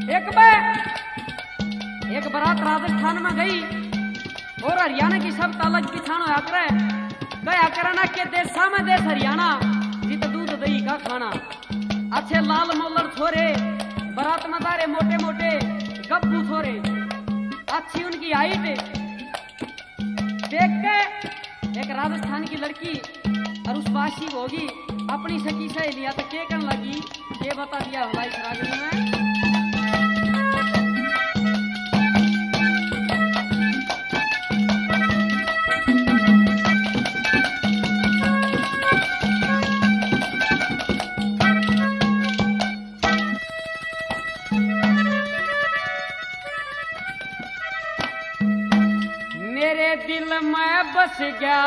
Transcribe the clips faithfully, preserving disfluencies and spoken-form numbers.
एक बार एक बारात राजस्थान में गई और हरियाणा की सब तालज पिछाण होया करे गया करना के देशा में देश हरियाणा जित दूध दही का खाना अच्छे लाल मोलर छोरे बारात में तारे मोटे मोटे गप्पू छोरे अच्छी उनकी हाइट देख के एक राजस्थान की लड़की और उस वासी होगी अपनी सखी सहेलिया तो के करने लगी ये बता दिया हमारी रागनी में। मेरे दिल में बस गया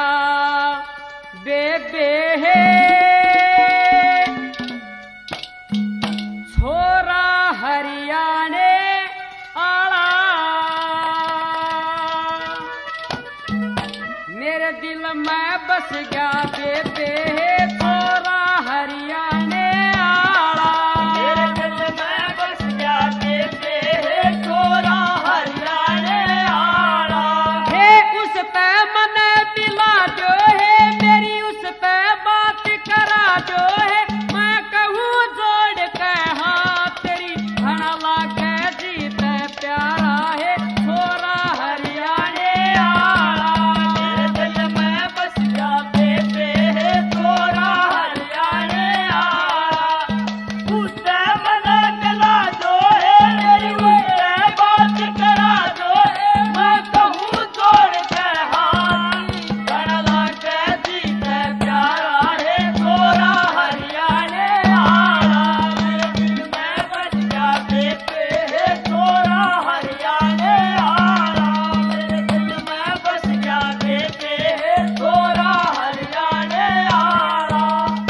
बेबे है छोरा हरियाणे आला मेरे दिल में बस गया बेबे है छोरा हरियाणे आला मेरे दिल में बस गया बेबे है छोरा हरियाणे आला है उस पे मन दिला जो है मेरी उस पे बात करा जो है मैं कहूँ जोड़ के हाथ तेरी घना लागे जीत प्यारा है छोरा हरियाणे आला मेरे दिल में बस गया बेबे है छोरा हरियाणे आला उससे मन मिला जो है मेरी उससे बात करा जो है मैं कहूँ जोड़ के हाथ घना लागे जीत प्यारा है छोरा हरियाणे आला मेरे दिल में बस गया बेबे है छोरा हरियाणे आला मेरे दिल में बस गया बेबे है छोरा हरियाणे आला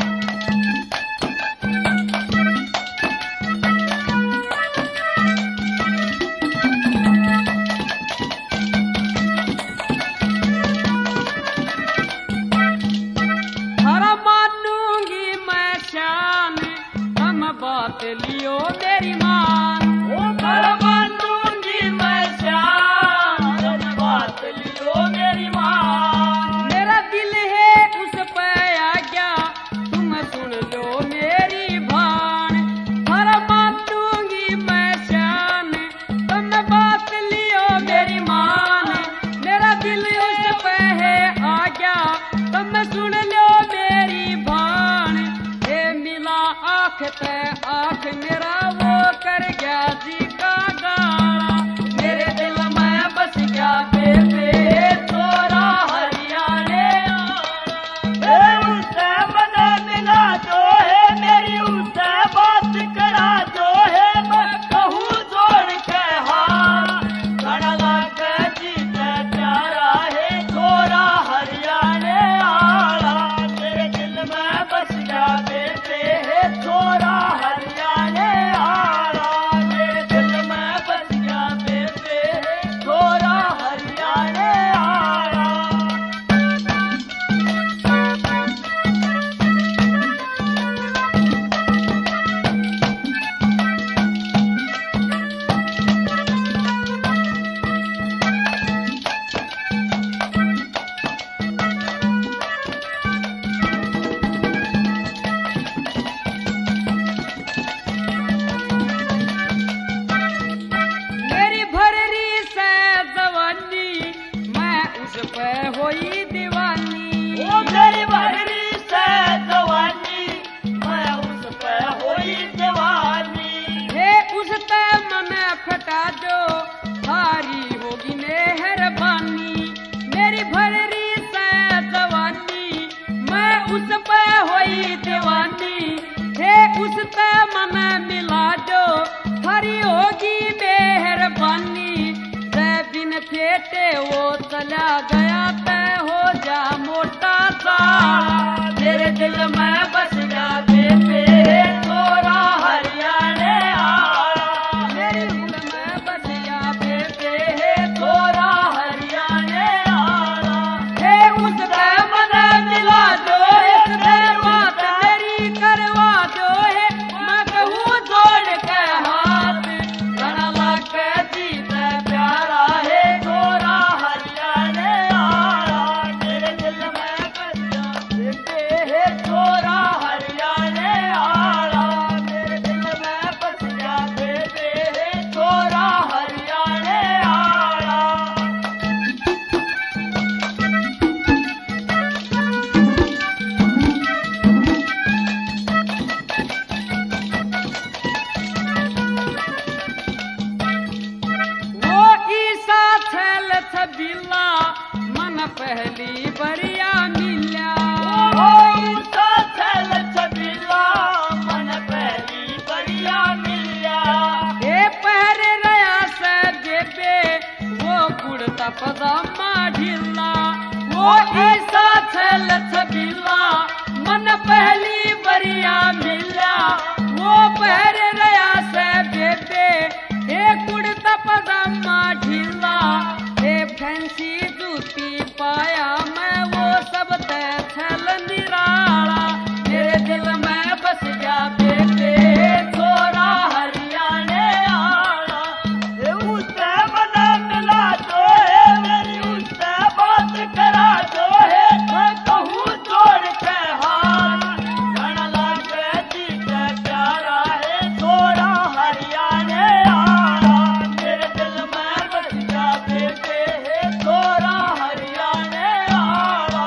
हर मानूंगी मैं शान हम बात लियो मेरी मान ओ कर मानूंगी मैं श्याम तुम बात लियो मेरी मां मेरा दिल है उस पे आ गया तुम सुन लो मेरी भान हर मानूंगी मैं शान तुम बात लियो मेरी मान मेरा दिल उस पे है आ गया तुम सुन लो मेरी भान ये मिला आँख ते आँख मेरा वो कर गया जी का गाना मेरे दिल में बस गया बेबे छोरा हरियाणे आला उससे मन मिला जो है मेरी उससे बात करा जो है मैं कहूँ जोड़ के हाथ घना लागे जीत प्यारा है छोरा हरियाणे आला मेरे दिल में बस गया बेबे छोरा हरियाणे आला मेरे दिल में बस गया बेबे छोरा हरियाणे आला मेरी भररी से जवानी मैं उस पे होई दीवानी ओ मेरी भररी से जवानी मैं उस पे होई जवानी हे उस ते मन फटा जो हारी होगी मेहरबानी मेरी भररी से जवानी मैं उस पे होई दीवानी हे उस ते मन मिला जो हरी होगी मेहरबानी जय बिन फेटे वो चला गया तय हो जा मोटा साला मेरे दिल में बस गया बेबे छोरा हरियाणे आला मेरे दिल में बस गया बेबे छोरा हरियाणे आला हे उस पे मन मिला जो इस पे बात मेरी करवा जो है मैं कहूँ जोड़ के हाथ पजामा ढीला वो ईसा छल छबीला मन पहली बरिया मिला वो पहर रया से बेटे एक कुड़ता पजामा ढीला एक फैंसी जूती पाया मैं वो सब ते छल निराला मेरे दिल में बस गया बेटे छोरा हरियाणे आला उससे मना मिला दो है मेरी उससे बात करा दो है मैं कहूँ जोड़ के हाथ घन लागे जी के प्यारा है छोरा हरियाणे आला मेरे दिल में बस गया बेटे है छोरा हरियाणे आला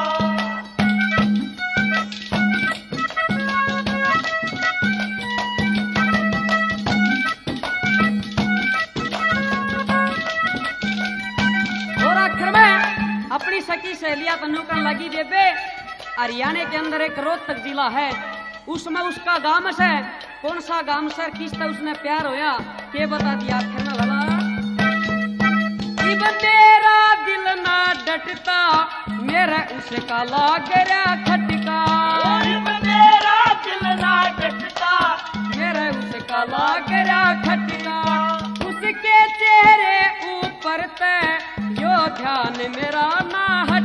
और आखिर में अपनी सखी सहेलियां तनु कर लगी बेबे हरियाणा के अंदर एक रोहतक जिला है उसमें उसका गांव है कौन सा गांव सर किससे उसने प्यार होया के बता दिया आखिर में भला इब मेरा दिल ना डटता मेरा उसका लाग रहा खटका मेरा दिल ना डटता मेरा उसका लाग रहा खटका उसके चेहरे ऊपर ते यो ध्यान मेरा ना